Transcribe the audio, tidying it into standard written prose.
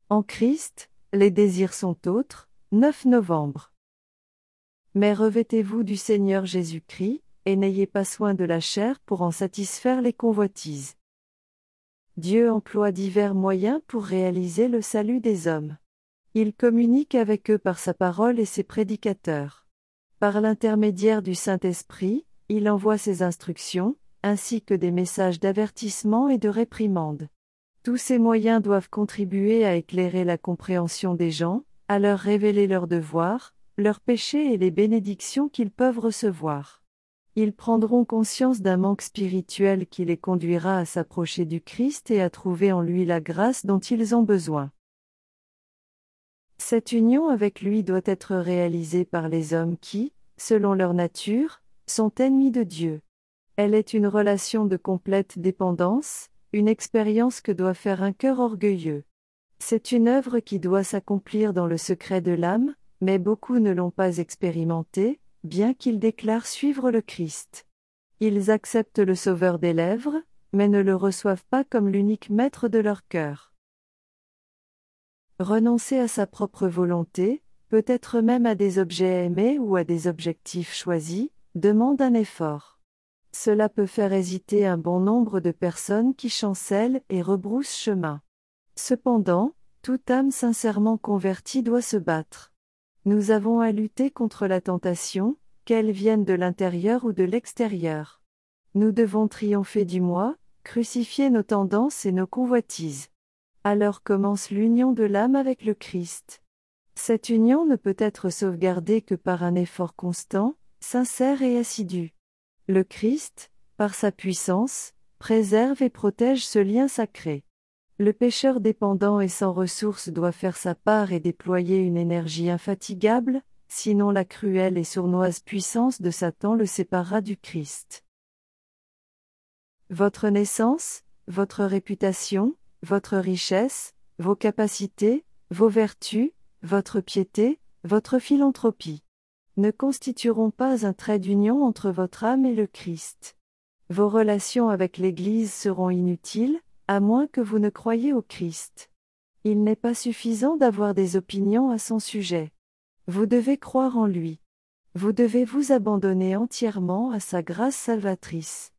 En Christ, les désirs sont autres. 9 novembre. Mais revêtez-vous du Seigneur Jésus-Christ, et n'ayez pas soin de la chair pour en satisfaire les convoitises. Dieu emploie divers moyens pour réaliser le salut des hommes. Il communique avec eux par sa parole et ses prédicateurs. Par l'intermédiaire du Saint-Esprit, il envoie ses instructions, ainsi que des messages d'avertissement et de réprimande. Tous ces moyens doivent contribuer à éclairer la compréhension des gens, à leur révéler leurs devoirs, leurs péchés et les bénédictions qu'ils peuvent recevoir. Ils prendront conscience d'un manque spirituel qui les conduira à s'approcher du Christ et à trouver en lui la grâce dont ils ont besoin. Cette union avec lui doit être réalisée par les hommes qui, selon leur nature, sont ennemis de Dieu. Elle est une relation de complète dépendance, une expérience que doit faire un cœur orgueilleux. C'est une œuvre qui doit s'accomplir dans le secret de l'âme, mais beaucoup ne l'ont pas expérimentée, bien qu'ils déclarent suivre le Christ. Ils acceptent le Sauveur des lèvres, mais ne le reçoivent pas comme l'unique maître de leur cœur. Renoncer à sa propre volonté, peut-être même à des objets aimés ou à des objectifs choisis, demande un effort. Cela peut faire hésiter un bon nombre de personnes qui chancellent et rebroussent chemin. Cependant, toute âme sincèrement convertie doit se battre. Nous avons à lutter contre la tentation, qu'elle vienne de l'intérieur ou de l'extérieur. Nous devons triompher du moi, crucifier nos tendances et nos convoitises. Alors commence l'union de l'âme avec le Christ. Cette union ne peut être sauvegardée que par un effort constant, sincère et assidu. Le Christ, par sa puissance, préserve et protège ce lien sacré. Le pécheur dépendant et sans ressources doit faire sa part et déployer une énergie infatigable, sinon la cruelle et sournoise puissance de Satan le séparera du Christ. Votre naissance, votre réputation, votre richesse, vos capacités, vos vertus, votre piété, votre philanthropie ne constitueront pas un trait d'union entre votre âme et le Christ. Vos relations avec l'Église seront inutiles, à moins que vous ne croyiez au Christ. Il n'est pas suffisant d'avoir des opinions à son sujet. Vous devez croire en lui. Vous devez vous abandonner entièrement à sa grâce salvatrice.